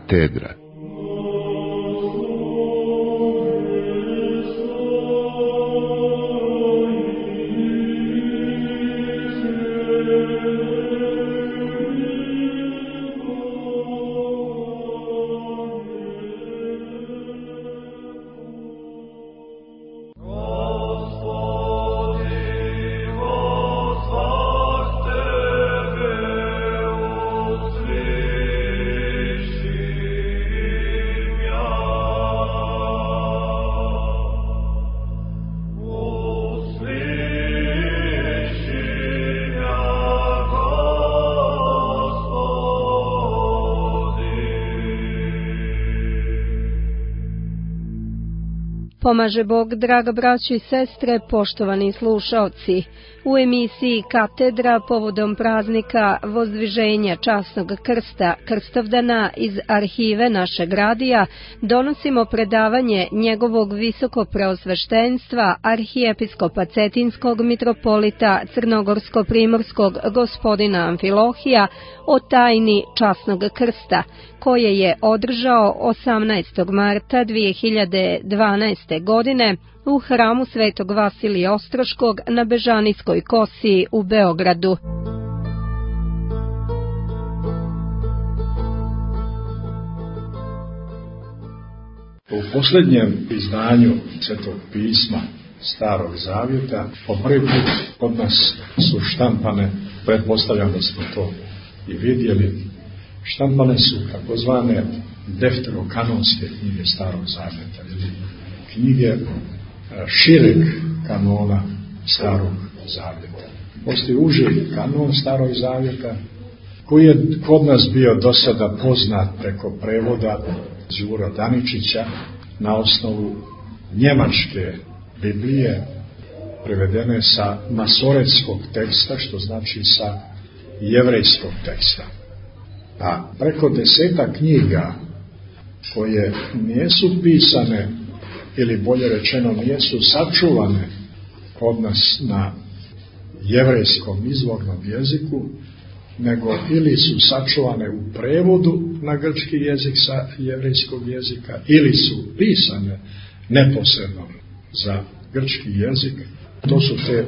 katedra. Pomaže Bog, draga braćo i sestre, poštovani slušaoci. U emisiji Katedra povodom praznika Vozdviženja časnog krsta Krstovdana iz arhive našeg radija donosimo predavanje njegovog visokopreosveštenstva arhijepiskopa Cetinskog mitropolita Crnogorsko-primorskog gospodina Amfilohija o tajni časnog krsta, koje je održao 18. marta 2012. godine u hramu Svetog Vasilija Ostroškog na Bežanijskoj kosi u Beogradu. U posljednjem izdanju Svetog pisma Starog Zavjeta po prvi put kod nas su štampane, pretpostavljam da smo to i vidjeli, štampane su takozvane defterokanonske knjige Starog Zavjeta, ili knjige šireg kanona Starog Zavjeta. Postoji uži kanon Starog Zavjeta koji je kod nas bio do sada poznat preko prevoda Đura Daničića na osnovu njemačke Biblije, prevedene sa masoretskog teksta, što znači sa jevrejskog teksta. A preko 10 knjiga koje nisu pisane, ili bolje rečeno nisu sačuvane kod nas na jevrejskom izvornom jeziku, nego ili su sačuvane u prevodu na grčki jezik sa jevrejskog jezika, ili su pisane neposredno za grčki jezik. To su te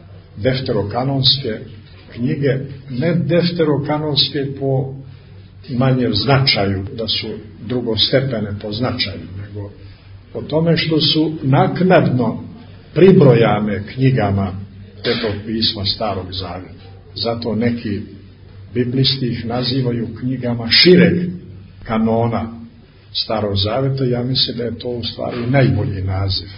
defterokanonske knjige, ne defterokanonske po manje značaju, da su drugostepene po značaju, nego po tome što su naknadno pribrojane knjigama Svetog pisma Starog Zavjeta. Zato neki biblisti ih nazivaju knjigama šireg kanona Starog Zavjeta. Ja mislim da je to u stvari najbolji naziv.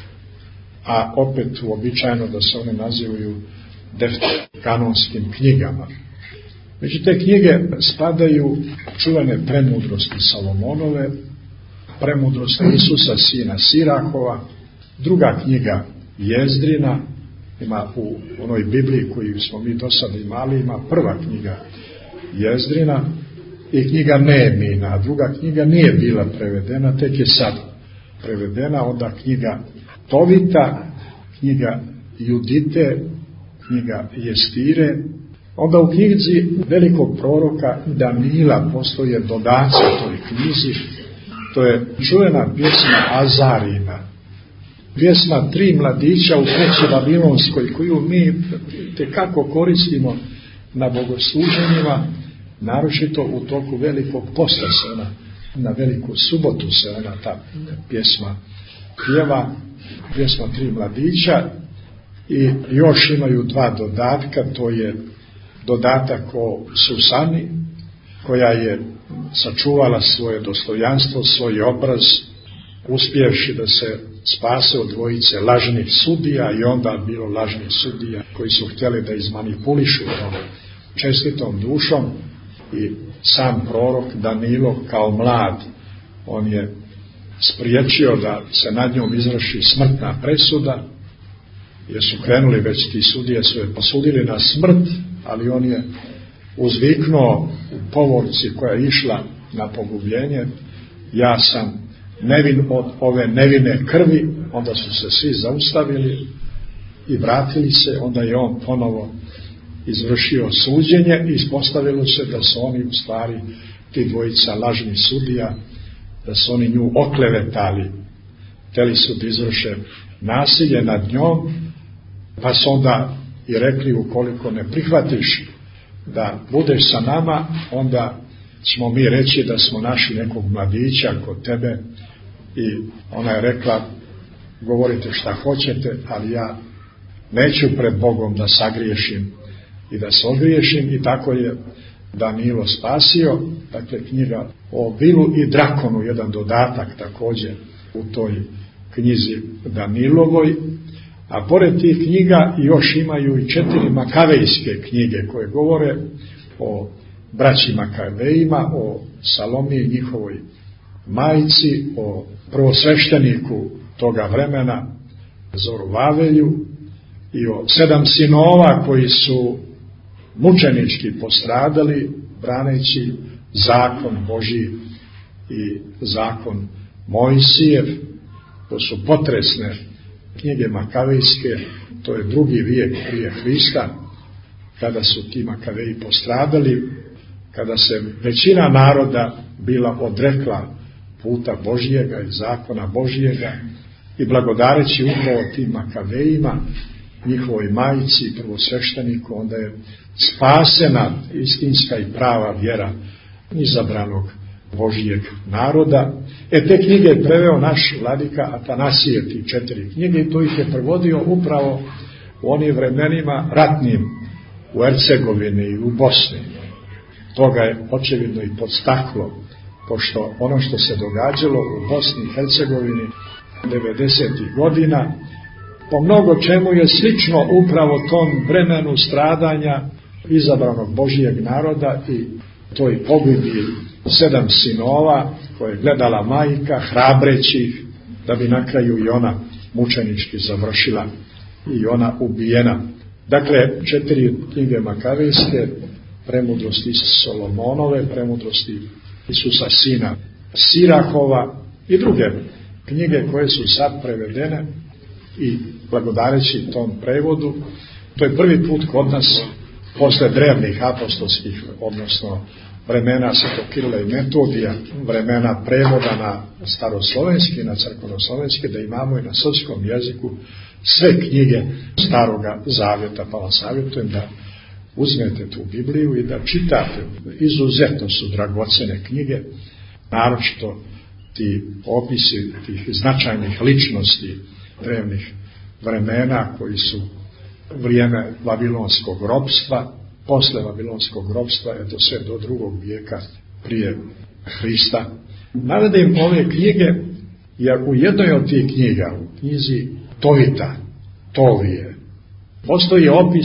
A opet uobičajeno da se one nazivaju defterokanonskim knjigama. Među te knjige spadaju čuvene premudrosti Salomonove, premudrosti Isusa sina Sirahova, druga knjiga Jezdrina, ima u onoj Bibliji koju smo mi do sada imali, ima prva knjiga Jezdrina i knjiga Neemina, a druga knjiga nije bila prevedena, tek je sad prevedena, onda knjiga Tovita, knjiga Judite, knjiga Jestire. Onda u knjizi velikog proroka Danila postoje dodaci toj knjizi. To je čuvena pjesma Azarina, pjesma 3 mladića u kući Babilonskoj, koju mi tekako koristimo na bogosluženjima, naročito u toku velikog posta se ona, na veliku subotu se ona ta pjesma pjeva, pjesma 3 mladića. I još imaju 2 dodatka, to je dodatak o Susani, koja je sačuvala svoje dostojanstvo, svoj obraz, uspjevši da se spase od dvojice lažnih sudija, i onda bilo lažnih sudija koji su htjeli da izmanipulišu čestitom dušom, i sam prorok Danilo kao mlad, on je spriječio da se nad njom izvrši smrtna presuda, jer su krenuli već ti sudije, su je posudili na smrt, ali on je uzviknuo u povorci koja je išla na pogubljenje: ja sam nevin od ove nevine krvi. Onda su se svi zaustavili i vratili se, onda je on ponovo izvršio suđenje i ispostavilo se da su oni u stvari ti dvojica lažnih sudija, da su oni nju oklevetali, htjeli su da izvrše nasilje nad njom, pa su onda i rekli, ukoliko ne prihvatiš da budeš sa nama, onda ćemo mi reći da smo našli nekog mladića kod tebe. I ona je rekla, govorite šta hoćete, ali ja neću pred Bogom da sagriješim i da se ogriješim. I tako je Danilo spasio. Dakle, knjiga o Bilu i Drakonu, jedan dodatak također u toj knjizi Danilovoj. A pored tih knjiga još imaju i 4 makavejske knjige koje govore o braći Makavejima, o Salomiji, njihovoj majci, o prvosvešteniku toga vremena Zorovavelju i o 7 sinova koji su mučenički postradali braneći zakon Božji i zakon Mojsijev. To su potresne knjige makavejske, to je 2. vijek prije Hrista, kada su ti Makaveji postradali, kada se većina naroda bila odrekla puta Božjega i zakona Božjega i blagodareći upravo tim Makavejima, njihovoj majici i prvosvešteniku, onda je spasena istinska i prava vjera izabranog Božjeg naroda. Te knjige je preveo naš vladika Atanasije, ti 4 knjige, i to ih je prevodio upravo u onim vremenima ratnim u Hercegovini i u Bosni. Toga je očevidno i podstaklo, pošto ono što se događalo u Bosni i Hercegovini 90. godina po mnogo čemu je slično upravo tom vremenu stradanja izabranog Božijeg naroda i toj pogibiji 7 sinova koje je gledala majka, hrabreći ih, da bi na kraju i ona mučenički završila i ona ubijena. Dakle, 4 knjige makavejske, Premudrosti Solomonove, Premudrosti Isusa sina Sirahova i druge knjige koje su sad prevedene i blagodareći tom prevodu. To je prvi put kod nas posle drevnih apostolskih, odnosno vremena Svetog Kirila i Metodija, vremena prevoda na staroslovenski, na crkvenoslovenski, da imamo i na srpskom jeziku sve knjige Staroga Zavjeta. Pa vam savjetujem da uzmete tu Bibliju i da čitate. Izuzetno su dragocene knjige, naročito ti opisi tih značajnih ličnosti drevnih vremena koji su vrijeme Vavilonskog ropstva, posle Vavilonskog ropstva, eto sve do 2. vijeka prije Hrista. Navedim ove knjige, jer u jednoj od tih knjiga, u knjizi Tovita, Tovije, postoji opis,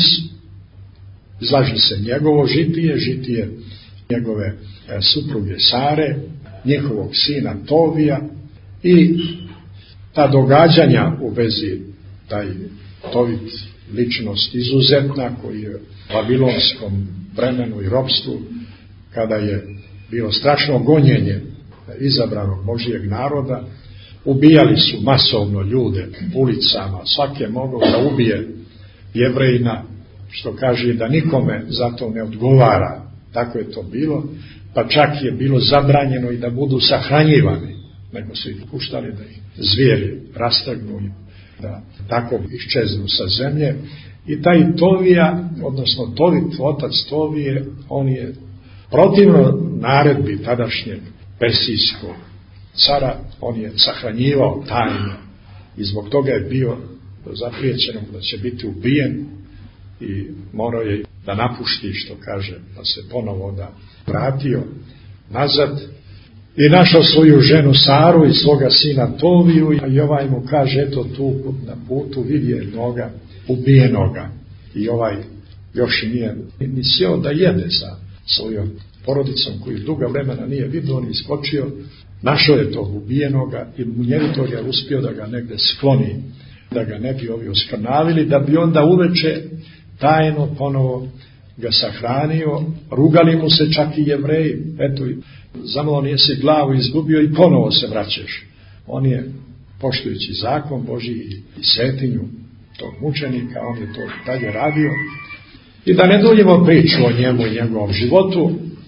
izlaži se njegovo žitije njegove supruge Sare, njihovog sina Tovija i ta događanja u vezi taj Tovit, ličnost izuzetna koji je u vavilonskom vremenu i ropstvu, kada je bilo strašno gonjenje izabranog Božijeg naroda, ubijali su masovno ljude ulicama, svaki je mogao da ubije Jevrejina, što kaže da nikome za to ne odgovara. Tako je to bilo, pa čak je bilo zabranjeno i da budu sahranjivani, nego su ih puštali da ih zvijeri rastrgnu i da tako iščeznu sa zemlje. I taj Tovija, odnosno Tovit, otac Tovije, on je protivno naredbi tadašnjeg persijskog cara, on je sahranjivao tajno i zbog toga je bio zapriječeno da će biti ubijen i morao je da napušti, što kaže, da se ponovo da vratio nazad i našao svoju ženu Saru i svoga sina Toviju i ovaj mu kaže, eto tu na putu vidi jednoga ubijenoga i ovaj još i nije ni sjeo da jede sa svojom porodicom koju duga vremena nije vidio, on iskočio, našao je tog ubijenoga i munjeritor je uspio da ga negde skloni, da ga ne bi ovi oskrnavili, da bi onda uveče tajno ponovo ga sahranio. Rugali mu se čak i Jevreji, eto, zamalo nije se glavu izgubio i ponovo se vraćaš. On je, poštujući zakon Božji i svetinju tog mučenika, on je to dalje radio. I da ne duljimo priču o njemu i njegovom životu,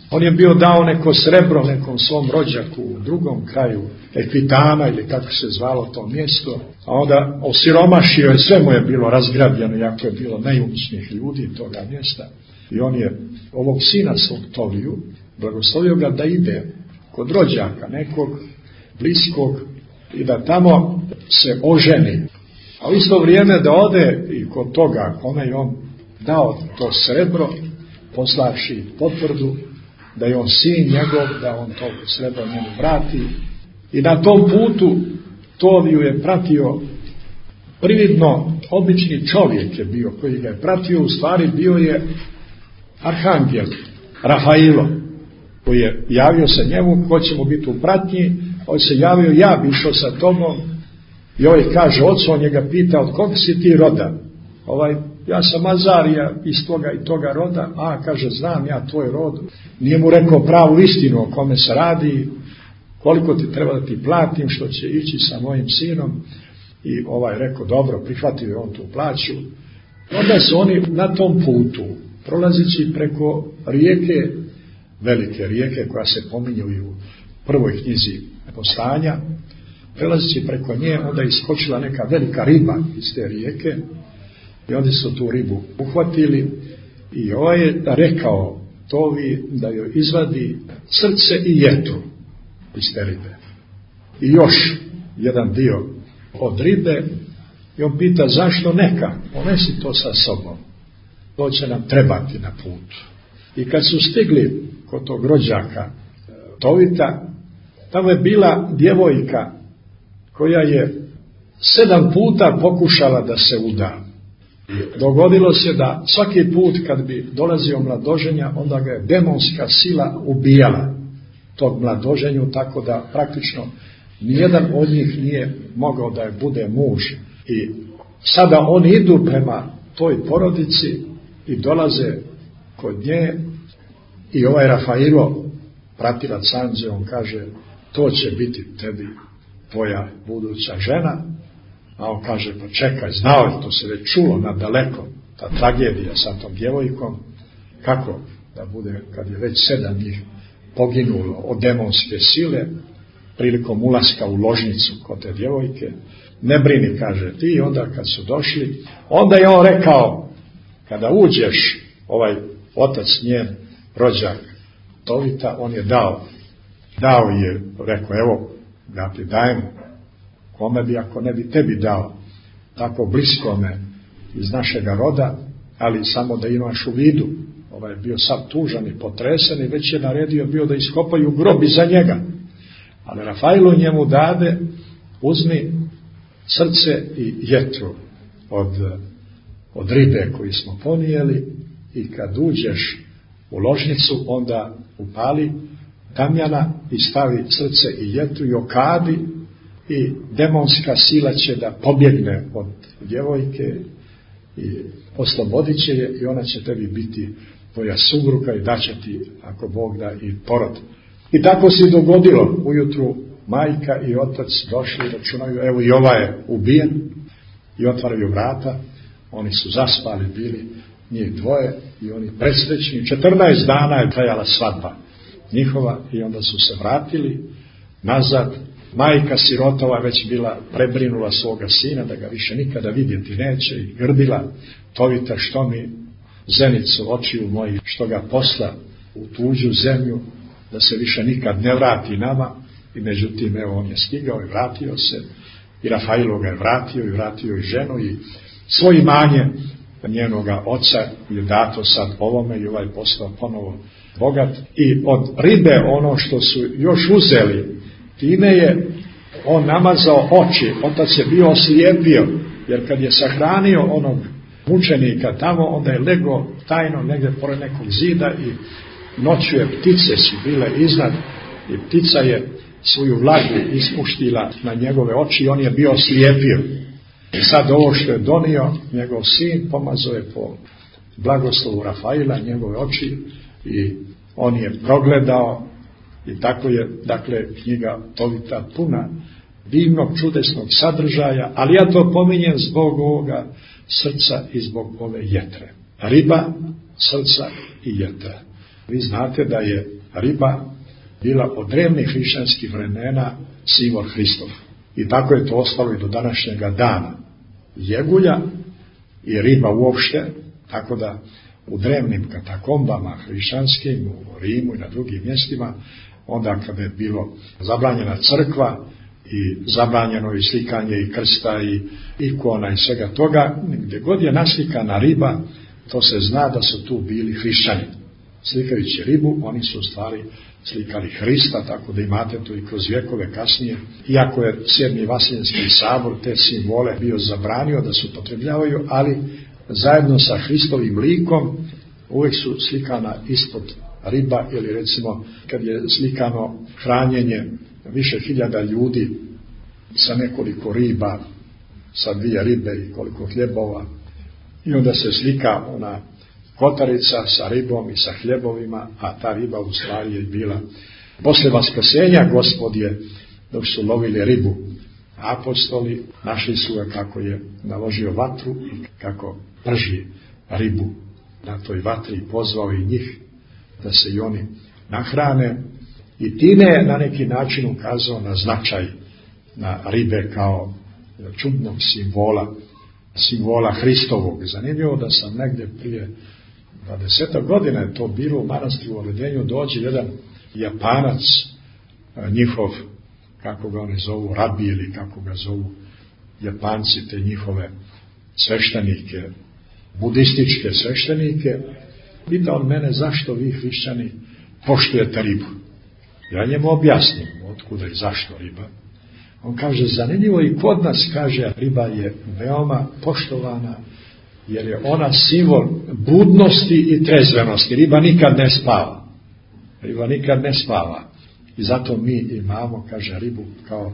On je bio dao neko srebro nekom svom rođaku u drugom kraju Ekvitana ili kako se zvalo to mjesto, a onda osiromašio je, sve mu je bilo razgrabljeno, jako je bilo najučnijih ljudi toga mjesta. I on je ovog sina svog Toviju blagoslovio ga da ide kod rođaka nekog bliskog i da tamo se oženi. A u isto vrijeme da ode i kod toga kome je on dao to srebro, poslavši potvrdu da je on sin njegov, da on to srebro njemu vrati. I na tom putu Toviju je pratio prividno obični čovjek je bio koji ga je pratio, u stvari bio je arhangel Rafailo, koji je javio se njemu, ko će mu biti u pratnji. On se javio, ja bi išao sa tobom. I ovaj kaže, ocu, on je ga pita, od koga si ti roda? Ja sam Azarija iz toga i toga roda. A, kaže, znam ja tvoj rod. Nije mu rekao pravu istinu o kome se radi, koliko ti treba da ti platim što će ići sa mojim sinom. I rekao, dobro, prihvatio je on tu plaću. Onda su oni na tom putu, prolazići preko rijeke, velike rijeke koja se pominje u prvoj knjizi Postanja, prelazići preko nje, onda je iskočila neka velika riba iz te rijeke i onda su tu ribu uhvatili i je rekao Tovi da joj izvadi srce i jetru iz te ribe i još jedan dio od ribe i on pita zašto neka, ponesi to sa sobom, to će nam trebati na putu. I kad su stigli kod tog rođaka Tovita, tamo je bila djevojka koja je 7 puta pokušala da se uda. Dogodilo se da svaki put kad bi dolazio mladoženja, onda ga je demonska sila ubijala tog mladoženju, tako da praktično nijedan od njih nije mogao da je bude muž. I sada oni idu prema toj porodici i dolaze kod nje i Rafailo, pratilac anđe, on kaže, to će biti tebi tvoja buduća žena. A on kaže, pa čekaj, znao je, to se već čulo nadaleko, ta tragedija sa tom djevojkom, kako da bude, kad je već 7 njih poginulo od demonske sile, prilikom ulaska u ložnicu kod te djevojke. Ne brini, kaže ti, i onda kad su došli, onda je on rekao, kada uđeš, otac njen, rođak Tovita, on je dao je, rekao, evo, da ti dajem, kome bi ako ne bi tebi dao, tako bliskome iz našega roda, ali samo da imaš u vidu. Je bio sad tužan i potresen i već je naredio bio da iskopaju grob iza njega. Ali Rafailo njemu dade, uzmi srce i jetru od ribe koju smo ponijeli i kad uđeš u ložnicu, onda upali tamjana i stavi srce i jetru i okadi i demonska sila će da pobjegne od djevojke i oslobodit će je i ona će tebi biti tvoja supruga i daće ti, ako Bog da, i porod. I tako se dogodilo. Ujutru majka i otac došli i računaju, evo i je ubijen, i otvaraju vrata. Oni su zaspali bili, njih dvoje, i oni presrećni. 14 dana je trajala svadba njihova i onda su se vratili nazad. Majka sirotova već bila prebrinula svoga sina da ga više nikada vidjeti neće i grdila, Tovita, što mi zenicu očiju moji, što ga posla u tuđu zemlju, da se više nikad ne vrati nama. I međutim, evo, on je stigao i vratio se i Rafailo ga je vratio i vratio i ženu i svoje imanje njenoga oca je dato sad ovome i postao ponovo bogat. I od ribe ono što su još uzeli, time je on namazao oči. Otac je bio oslijepio, jer kad je sahranio onog mučenika tamo, onda je legao tajno negdje pored nekog zida i noću je ptice su bile iznad i ptica je svoju vlagu ispuštila na njegove oči i on je bio oslijepio. I sad ovo što je donio njegov sin, pomazao je po blagoslovu Rafaila njegove oči i on je progledao i tako je, dakle, knjiga Tovita puna divnog, čudesnog sadržaja, ali ja to pominjem zbog ovoga srca i zbog ove jetre. Riba, srca i jetra. Vi znate da je riba bila od drevnih hrišćanskih vremena simbol Hristov. I tako je to ostalo i do današnjega dana. Jegulja i riba uopšte, tako da u drevnim katakombama hrišćanskim, u Rimu i na drugim mjestima, onda kada je bilo zabranjena crkva i zabranjeno i slikanje i krsta i ikona i svega toga, gdje god je naslikana riba, to se zna da su tu bili hrišćani. Slikajući ribu, oni su u stvari slikali Hrista, tako da imate to i kroz vjekove kasnije. Iako je 7. Vaseljenski sabor te simbole bio zabranio da se upotrebljavaju, ali zajedno sa Hristovim likom uvijek su slikana ispod riba, ili recimo kad je slikano hranjenje više hiljada ljudi sa nekoliko riba, sa 2 ribe i koliko hljebova, i onda se slika ona kotarica sa ribom i sa hljebovima, a ta riba u stvari je bila. Posle vaskrsenja Gospod je, dok su lovili ribu, apostoli našli su ga kako je naložio vatru i kako prži ribu na toj vatri i pozvao i njih da se i oni nahrane, i time je na neki način ukazao na značaj na ribe kao čudnog simbola Hristovog. Zanimljivo da sam negdje prije 20 godina je to bilo u manastiru u Oledenju, dođe jedan Japanac, njihov, kako ga oni zovu, rabi ili kako ga zovu Japanci, te njihove sveštenike, budističke sveštenike. Pita on mene, zašto vi hrišćani poštujete ribu? Ja njemu objasnim otkuda i zašto riba. On kaže, zanimljivo i kod nas, kaže, riba je veoma poštovana, jer je ona simbol budnosti i trezvenosti. Riba nikad ne spava. Riba nikad ne spava. I zato mi imamo, kaže, ribu kao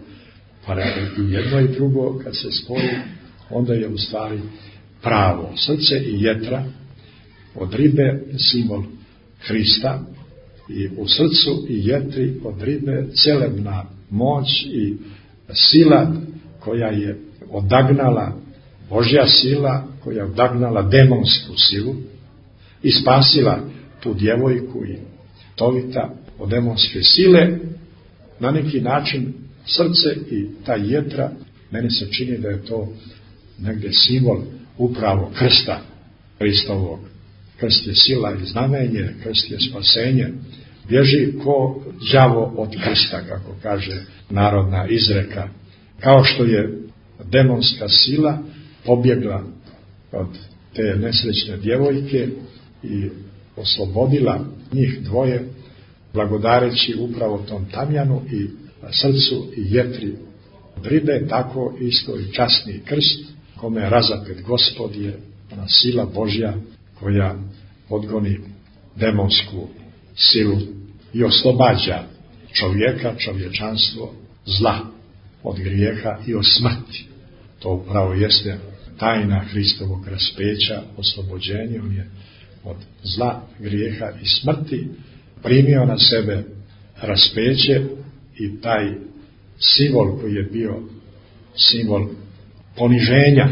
i jedno i drugo, kad se spoji, onda je u stvari pravo. Srce i jetra od ribe simbol Hrista, i u srcu i jetri od ribe celebna moć i sila koja je odagnala, Božja sila koja je odagnala demonsku silu i spasila tu djevojku i Tovita od demonske sile. Na neki način srce i ta jetra, meni se čini da je to negdje simbol upravo krsta Hristovog. Krst je sila i znamenje, krst je spasenje. Bježi ko đavo od krsta, kako kaže narodna izreka. Kao što je demonska sila pobjegla od te nesrećne djevojke i oslobodila njih dvoje, blagodareći upravo tom tamjanu i srcu i jetri od ribe, tako isto i časni krst, kome je razapet Gospod, je ona sila Božja koja odgoni demonsku silu i oslobađa čovjeka, čovječanstvo zla, od grijeha i od smrti. To upravo jeste tajna Hristovog raspeća, oslobođenje. On je od zla, grijeha i smrti primio na sebe raspeće i taj simbol koji je bio simbol poniženja,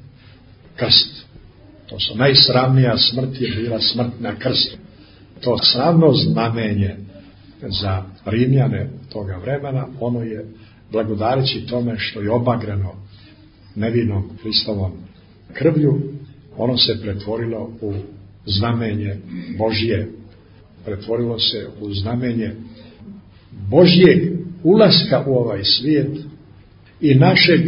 krst. To su najsramnija smrt je bila smrt na krstu. To sramno znamenje za Rimljane toga vremena, ono je blagodareći tome što je obagrano nevinom Hristovom krvlju, ono se pretvorilo u znamenje Božje, pretvorilo se u znamenje Božjeg ulaska u ovaj svijet i našeg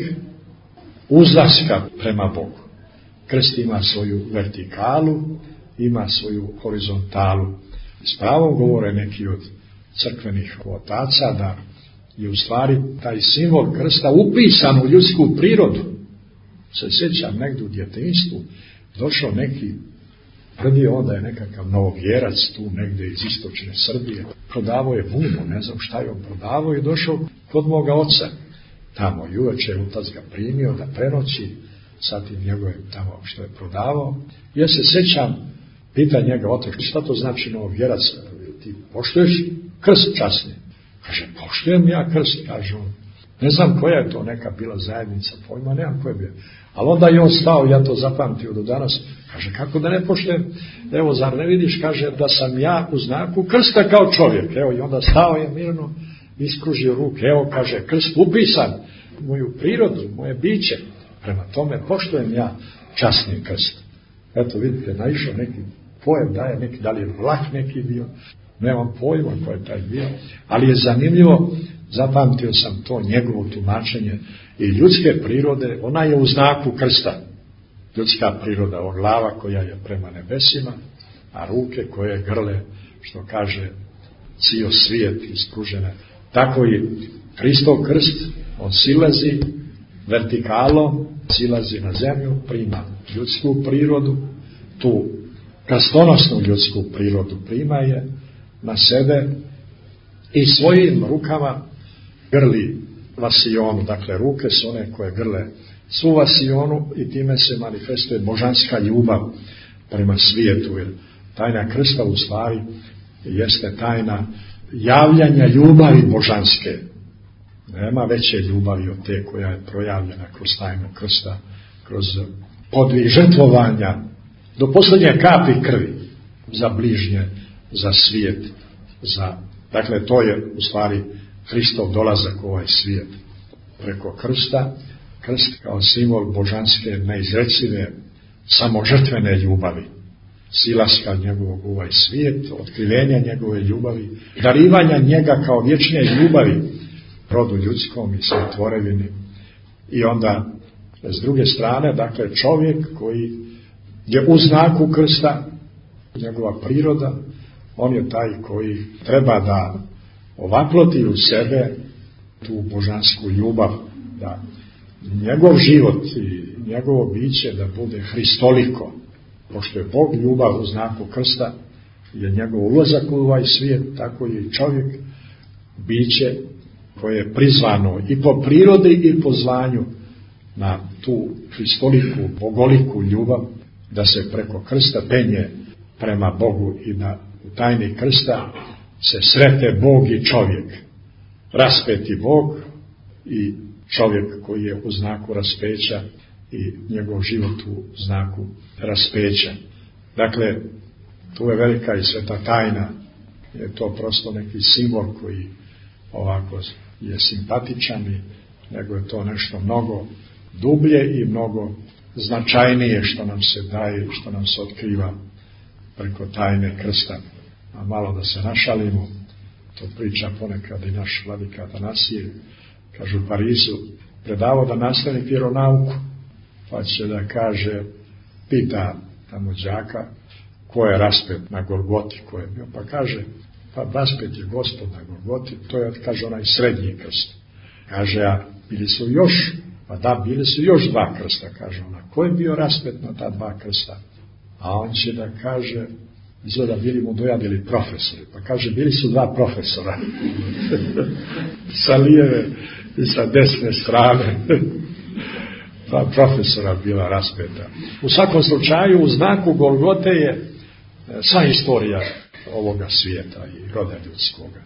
uzlaska prema Bogu. Krst ima svoju vertikalu, ima svoju horizontalu. S pravom govore neki od crkvenih otaca da je u stvari taj simbol krsta upisan u ljudsku prirodu. Se sjećam negdje u djetinjstvu, došao neki, prvi onda je nekakav novovjerac tu negdje iz istočne Srbije, prodavao je bunu, ne znam šta je on prodavao, i došao kod moga oca. Tamo i uveče otac ga primio da prenoći sa tim njegovim tamo što je prodavao. Ja se sjećam, pita njega otac, šta to znači novovjerac, ti poštuješ krst časni? Kaže, poštujem ja krst, kaže on. Ne znam koja je to neka bila zajednica, pojma nemam koja je bila. Ali onda je on stao, ja to zapamtio do danas, kaže, kako da ne poštujem, evo, zar ne vidiš, kaže, da sam ja u znaku krsta kao čovjek, evo, i onda stao je mirno, iskružio ruke, evo, kaže, krst upisan, moju prirodu, moje biće, prema tome poštujem ja časni krst. Eto, vidite, naišao neki pojam, da li je Vlah neki bio, nemam pojma ko je taj bio, ali je zanimljivo, zapamtio sam to njegovo tumačenje i ljudske prirode, ona je u znaku krsta. Ljudska priroda, o glava koja je prema nebesima, a ruke koje grle, što kaže, cijel svijet ispružene. Tako i Hristov krst, on silazi vertikalom, silazi na zemlju, prima ljudsku prirodu, tu krstonosnu ljudsku prirodu prima je na sebe i svojim rukama grli vasionu, dakle ruke su one koje grle svu vasionu i time se manifestuje božanska ljubav prema svijetu, jer tajna krsta u stvari jeste tajna javljanja ljubavi božanske. Nema veće ljubavi od te koja je projavljena kroz tajnu krsta, kroz podvig žrtvovanja do posljednje kapi krvi za bližnje, za svijet, dakle to je u stvari Hristov dolazak u ovaj svijet preko krsta, krst kao simbol božanske neizrecive samožrtvene ljubavi, silaska njegovog u ovaj svijet, otkrivenja njegove ljubavi, darivanja njega kao vječne ljubavi rodu ljudskom i sve tvorevini. I onda s druge strane, dakle čovjek koji je u znaku krsta, njegova priroda, on je taj koji treba da ovaploti u sebe tu božansku ljubav, da njegov život i njegovo biće da bude hristoliko, pošto je Bog ljubav u znaku krsta, je njegov ulazak u ovaj svijet, tako i čovjek biće koje je prizvano i po prirodi i po zvanju na tu hristoliku, bogoliku ljubav, da se preko krsta penje prema Bogu i da u tajni krsta se srete Bog i čovjek. Raspeti Bog i čovjek koji je u znaku raspeća i njegov život u znaku raspeća. Dakle, tu je velika i sveta tajna, je to prosto neki simbol koji ovako je simpatičan, nego je to nešto mnogo dublje i mnogo značajnije što nam se daje, što nam se otkriva preko tajne krsta. A malo da se našalimo, to priča ponekad i naš vladika Atanasije, kaže u Parizu, predavao da nastavnik vjeronauku, pa će da kaže, pita tamo đaka, ko je raspet na Golgoti, ko je bio, pa kaže, pa raspet je Gospod na Golgoti, to je, kaže, onaj srednji krst. Kaže, a bili su još, pa da, bili su još dva krsta, kaže ona, ko je bio raspet na ta dva krsta? A on će da kaže, izgleda bili mu dojadili profesori, pa kaže, bili su dva profesora, sa lijeve i sa desne strane, dva profesora bila raspeta. U svakom slučaju, u znaku Golgote je sva istorija ovoga svijeta i roda ljudskoga.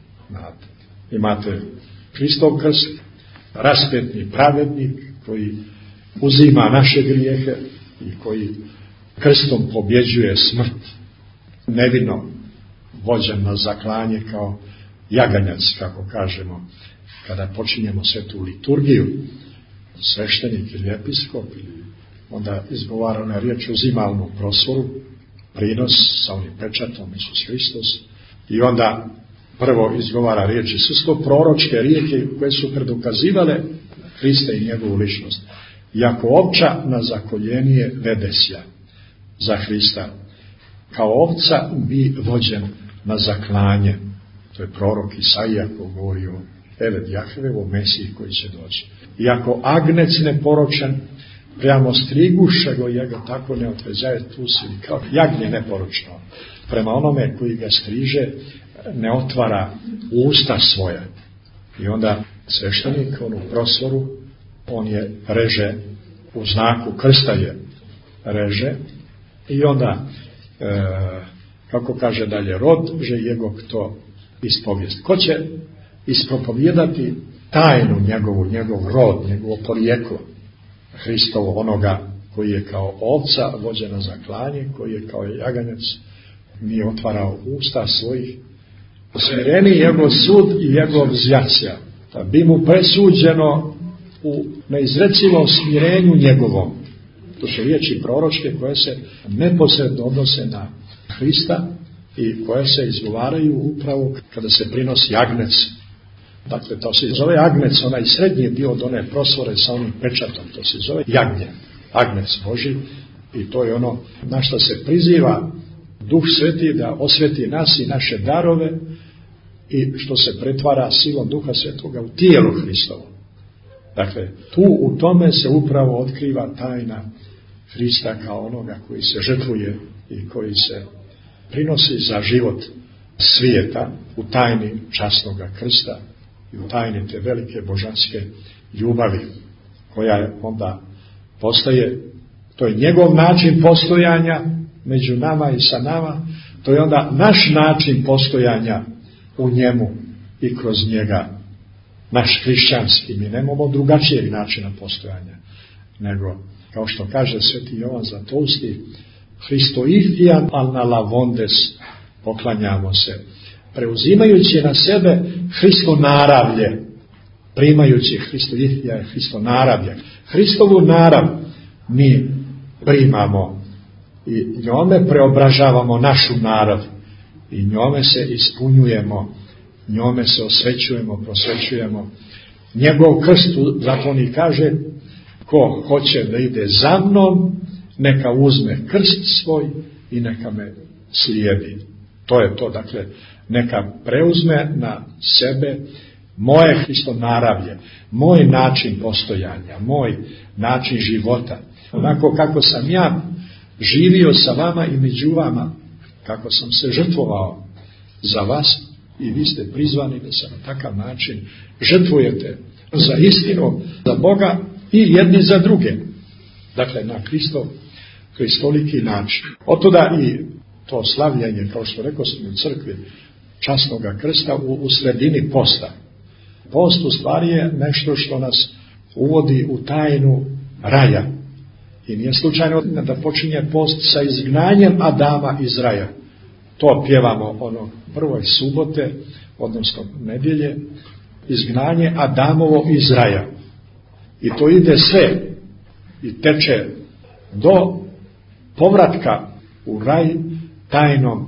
Imate Hristov krst, raspetni pravednik koji uzima naše grijehe i koji krstom pobjeđuje smrt, nevino vođen na zaklanje kao jaganjac, kako kažemo, kada počinjemo svetu liturgiju, sveštenik ili episkop, ili onda izgovarana riječ o zimalnom prosvoru, prinos sa onim pečatom Isus Hristos, i onda prvo izgovara riječi, su to proročke riječi koje su predukazivale Hrista i njegovu ličnost. Iako ovča na zakoljenije vedesja za Hrista, kao ovca bi vođen na zaklanje. To je prorok Isaija koji govori o Eved Jahve, o Mesiji koji će doći. Iako agnec neporočen, prema striguše go jega tako ne otvezaje tu si, kao jagnje neporočno. Prema onome koji ga striže, ne otvara usta svoja. I onda sveštenik, on u prosvoru, on je reže, u znaku krsta je reže, i onda, kako kaže dalje, rod že jego kto ispovijest. Ko će ispropovjedati tajnu njegov rod, njegovo porijeklo Hristovo, onoga koji je kao ovca vođena za klanje, koji je kao jaganec nije otvarao usta svojih, smireni njegov sud i njegov zjacija, da bi mu presuđeno u neizrecivom smirenju njegovom. To su riječi proročke koje se neposredno odnose na Hrista i koje se izgovaraju upravo kada se prinosi agnec. Dakle, to se zove agnec, onaj srednji dio od one prosvore sa onim pečatom, to se zove jagnje, agnec Božji, i to je ono na što se priziva Duh Sveti da osveti nas i naše darove i što se pretvara silom Duha Svetoga u tijelo Hristovo. Dakle, tu u tome se upravo otkriva tajna Hrista kao onoga koji se žrtvuje i koji se prinosi za život svijeta u tajni časnoga krsta i u tajni te velike božanske ljubavi koja je onda postaje, to je njegov način postojanja među nama i sa nama, to je onda naš način postojanja u njemu i kroz njega, naš hrišćanski. Mi nemamo drugačijeg načina postojanja, nego, kao što kaže sveti Jovan Zlatousti, Hristoifian analavondes, poklanjamo se, preuzimajući na sebe Hristonaravlje, primajući Hristoifija, Hristonaravlje. Hristovu narav mi primamo i njome preobražavamo našu narav i njome se ispunjujemo, njome se osvećujemo, prosvećujemo. Njegov krst, zato on i kaže, ko hoće da ide za mnom, neka uzme krst svoj i neka me slijedi. To je to, dakle, neka preuzme na sebe moje Hristonaravlje, moj način postojanja, moj način života. Onako kako sam ja živio sa vama i među vama, kako sam se žrtvovao za vas i vi ste prizvani da se na takav način žrtvujete za istinu, za Boga i jedni za druge. Dakle, na Hristoliki način. Otuda i to slavljenje, kao što rekao sam u crkvi, časnoga krsta u sredini posta. Post u stvari je nešto što nas uvodi u tajnu raja. I nije slučajno da počinje post sa izgnanjem Adama iz raja. To pjevamo prvoj subote, odnosno nedjelje, izgnanje Adamovo iz raja. I to ide sve i teče do povratka u raj tajnom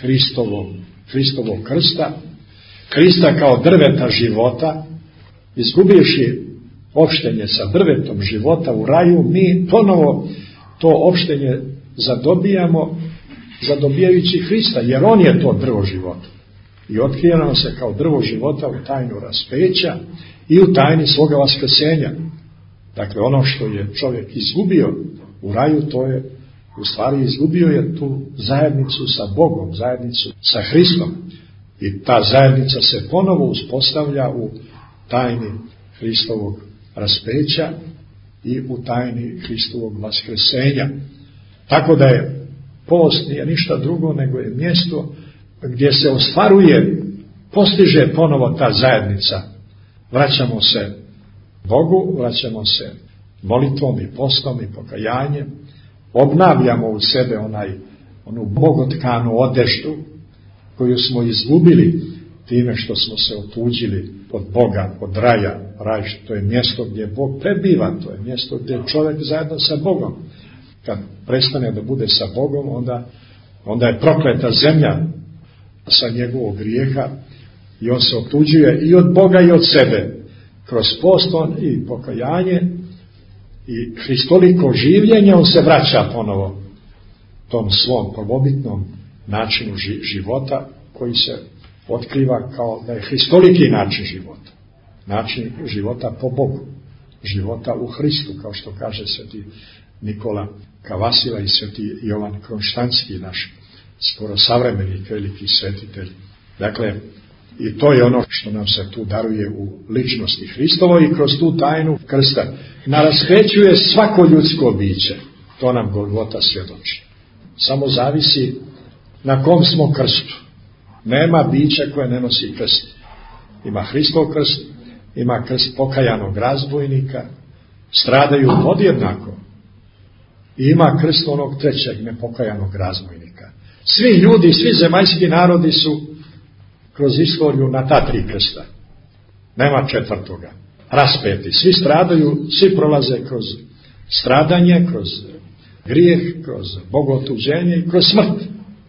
Hristovog krsta, Krista kao drveta života. Izgubivši opštenje sa drvetom života u raju, mi ponovo to opštenje zadobijamo, zadobijajući Hrista, jer on je to drvo života. I otkrije nam se kao drvo života u tajnu raspeća i u tajni svoga vaskrsenja. Dakle, ono što je čovjek izgubio u raju, to je u stvari izgubio je tu zajednicu sa Bogom, zajednicu sa Hristom. I ta zajednica se ponovo uspostavlja u tajni Hristovog raspeća i u tajni Hristovog vaskresenja. Tako da je post nije ništa drugo nego je mjesto gdje se ostvaruje, postiže ponovo ta zajednica. Vraćamo se Bogu, vraćamo se molitvom i postom i pokajanjem, obnavljamo u sebe onu bogotkanu odeždu koju smo izgubili time što smo se otuđili od Boga, od raja. Raj, to je mjesto gdje Bog prebiva, to je mjesto gdje je čovjek zajedno sa Bogom. Kad prestane da bude sa Bogom, onda je prokleta zemlja sa njegovog grijeha i on se otuđuje i od Boga i od sebe. Kroz poston i pokajanje i hristoliko življenje on se vraća ponovo tom svom prvobitnom načinu života koji se otkriva kao da je hristoliki način života. Način života po Bogu, života u Hristu, kao što kaže sveti Nikola Kavasila i sveti Jovan Kronštanski, naš skoro savremeni veliki svetitelj. Dakle, i to je ono što nam se tu daruje u ličnosti Hristovo i kroz tu tajnu krsta naraspećuje svako ljudsko biće. To nam Golgota svjedoči. Samo zavisi na kom smo krstu. Nema bića koje ne nosi krst. Ima Hristov krst ima krst pokajanog razbojnika, stradaju podjednako. I ima krst onog trećeg nepokajanog razbojnika. Svi ljudi, svi zemaljski narodi su kroz istoriju na ta 3 krsta. Nema četvrtoga. Raspeti. Svi stradaju, svi prolaze kroz stradanje, kroz grijeh, kroz bogotuđenje i kroz smrt.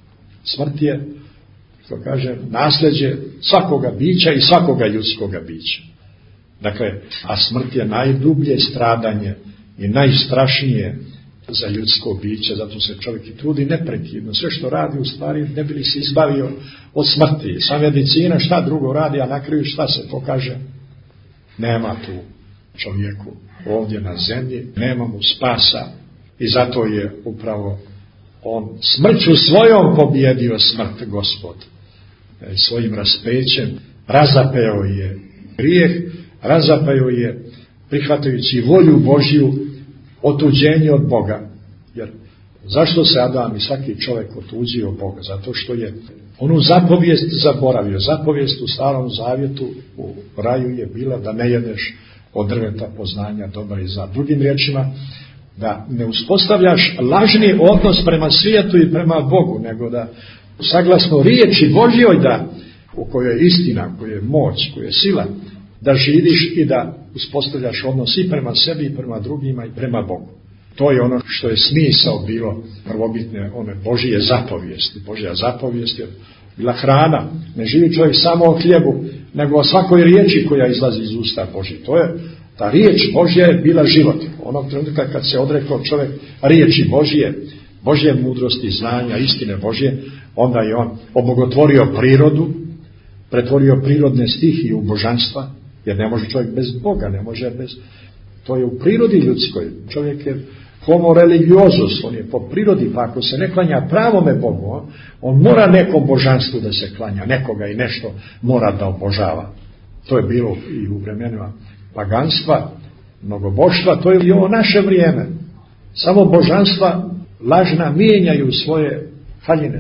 Smrt je, što kažem, nasljeđe svakoga bića i svakoga ljudskoga bića. Dakle, a smrt je najdublje stradanje i najstrašnije za ljudsko biće, zato se čovjek i trudi neprekidno. Sve što radi u stvari ne bi li se izbavio od smrti. Sva medicina šta drugo radi, a na kraju šta se pokaže? Nema tu čovjeku ovdje na zemlji, nema mu spasa i zato je upravo on smrću svojom pobjedio smrt, Gospod. Svojim raspećem razapeo je grijeh, razapeo je prihvatajući volju Božju otuđenje od Boga. Jer zašto se Adam i svaki čovjek otuđio od Boga? Zato što je onu zapovijest zaboravio. Zapovijest u Starom Zavjetu u raju je bila da ne jedeš od drveta poznanja dobra i zla. Drugim riječima, da ne uspostavljaš lažni odnos prema svijetu i prema Bogu, nego da saglasno riječi Božjoj, da u kojoj je istina, u kojoj je moć, u kojoj je sila, da živiš i da uspostavljaš odnos i prema sebi i prema drugima i prema Bogu. To je ono što je smisao bilo prvobitne one Božje zapovijesti. Božja zapovijest je bila hrana. Ne živi čovjek samo o hlijebu, nego o svakoj riječi koja izlazi iz usta Božje. To je, ta riječ Božja je bila život. Onog trenutka kad se odrekao čovjek riječi Božje, Božje mudrosti, znanja, istine Božje, onda je on obogotvorio prirodu, pretvorio prirodne stihije u božanstva, jer ne može čovjek bez Boga, ne može bez... To je u prirodi ljudskoj. Čovjek je homo religiosus, on je po prirodi, pa ako se ne klanja pravome Bogu, on mora nekom božanstvu da se klanja, nekoga i nešto mora da obožava. To je bilo i u vremenima paganstva, mnogoboštva, to je i ovo naše vrijeme. Samo božanstva lažna mijenjaju svoje haljine,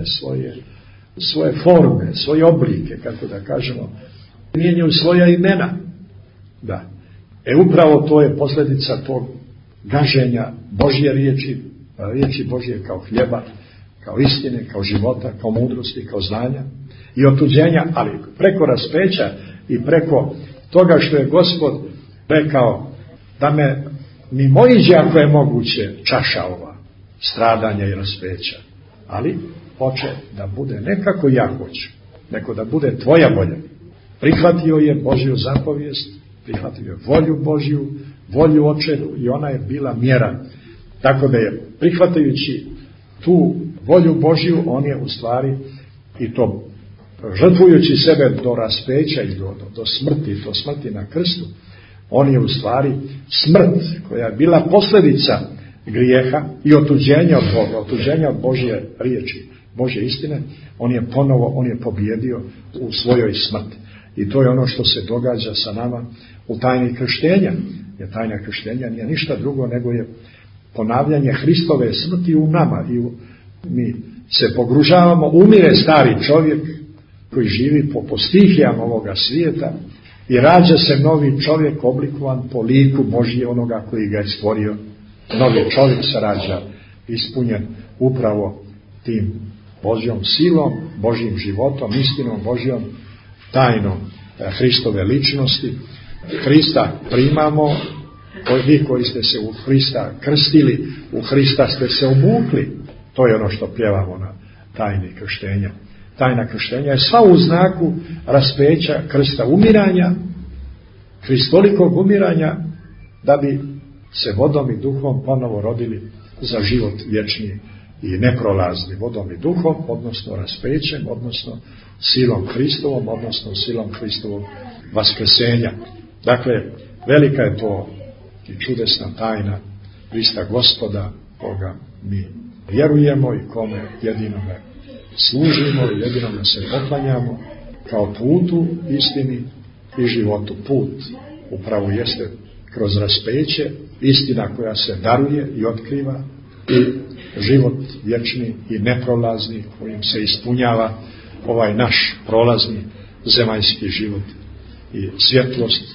svoje forme, svoje oblike, kako da kažemo, mijenjaju svoja imena. Da. Upravo to je posljedica tog gaženja Božje riječi, riječi Božje kao hljeba, kao istine, kao života, kao mudrosti, kao znanja i otuđenja, ali preko raspeća i preko toga što je Gospod rekao da me mimoiđe ako je moguće čaša ova stradanja i raspeća, ali hoće da bude nekako ja hoću, neko da bude tvoja volja. Prihvatio je Božju zapovijest, prihvatio je volju Božju, volju Očevu i ona je bila mjera. Tako da je prihvatajući tu volju Božju, on je u stvari i to žrtvujući sebe do raspeća i do smrti na krstu, on je u stvari smrt koja je bila posljedica grijeha i otuđenja od Boga, otuđenja od Božje riječi, Božje istine, on je pobjedio u svojoj smrti. I to je ono što se događa sa nama u tajni krštenja. Jer tajna krštenja nije ništa drugo nego je ponavljanje Hristove smrti u nama. Mi se pogružavamo, umire stari čovjek koji živi po stihijama ovoga svijeta i rađa se novi čovjek oblikovan po liku Božje onoga koji ga je stvorio. Novi čovjek se rađa ispunjen upravo tim Božjom silom, Božjim životom, istinom Božjom, tajnom Hristove ličnosti. Krista primamo, vi koji ste se u Hrista krstili, u Hrista ste se obukli. To je ono što pjevamo na tajni krštenja. Tajna krštenja je sva u znaku raspeća krsta umiranja, Hristolikog umiranja, da bi se vodom i duhom ponovo rodili za život vječni i neprolazni. Vodom i duhom, odnosno raspećem, odnosno silom Hristovom, odnosno silom Hristovog vaskrsenja. Dakle, velika je to i čudesna tajna Hrista Gospoda, koga mi vjerujemo i kome jedinome služimo i jedinome se poklanjamo kao putu, istini i životu. Put upravo jeste kroz raspeće, istina koja se daruje i otkriva i život vječni i neprolazni kojim se ispunjava ovaj naš prolazni zemaljski život i svjetlost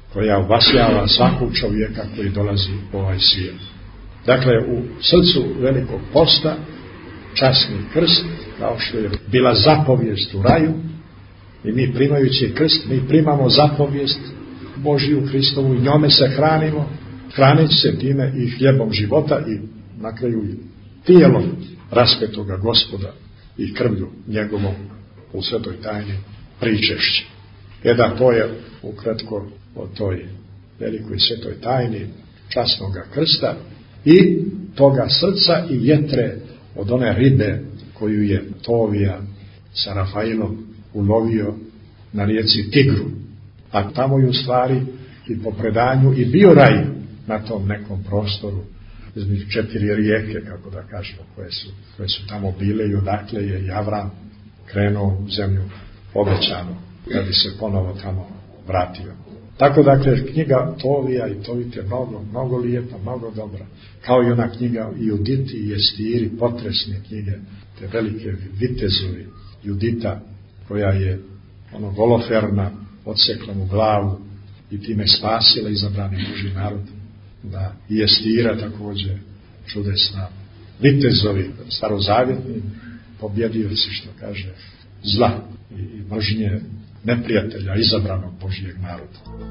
koja obasjava svakog čovjeka koji dolazi u ovaj svijet. Dakle, u srcu velikog posta časni krst, kao što je bila zapovijest u raju, i mi primajući krst, mi primamo zapovijest Božiju Hristovu i njome se hranimo, hraneći se time i hljebom života i na kraju tijelom raspetoga Gospoda i krvlju njegovom u svetoj tajni pričešće. Da, to je ukratko o toj velikoj svetoj tajni časnoga krsta i toga srca i vjetre od one ribe koju je Tovija sa Rafailom ulovio na rijeci Tigru, a tamo je u stvari i po predanju i bio raj na tom nekom prostoru između 4 rijeke, kako da kažemo, koje su tamo bile i odakle je i Avram krenuo u zemlju obećanu da bi se ponovo tamo vratio. Tako dakle knjiga Tovija i Tovite mnogo lijepa, mnogo dobra, kao i ona knjiga Juditi i Estiri, potresne knjige, te velike vitezovi Judita, koja je Goloferna odsekla mu glavu i time spasila izabrani Božji narod, da i Estira također čudesna, vitezovi starozavjetni pobjedioci, što kaže, zla i mržnje neprijatelja izabranog Božjeg naroda.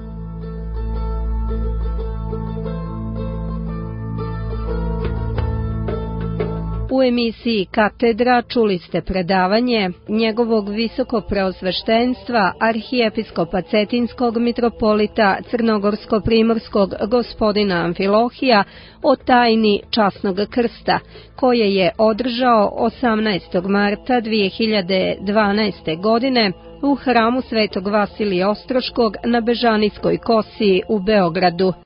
U emisiji Katedra čuli ste predavanje njegovog visokopreosveštenstva arhijepiskopa Cetinskog mitropolita Crnogorsko-primorskog gospodina Amfilohija o tajni časnog krsta, koje je održao 18. marta 2012. godine u hramu Svetog Vasilija Ostroškog na Bežanijskoj Kosi u Beogradu.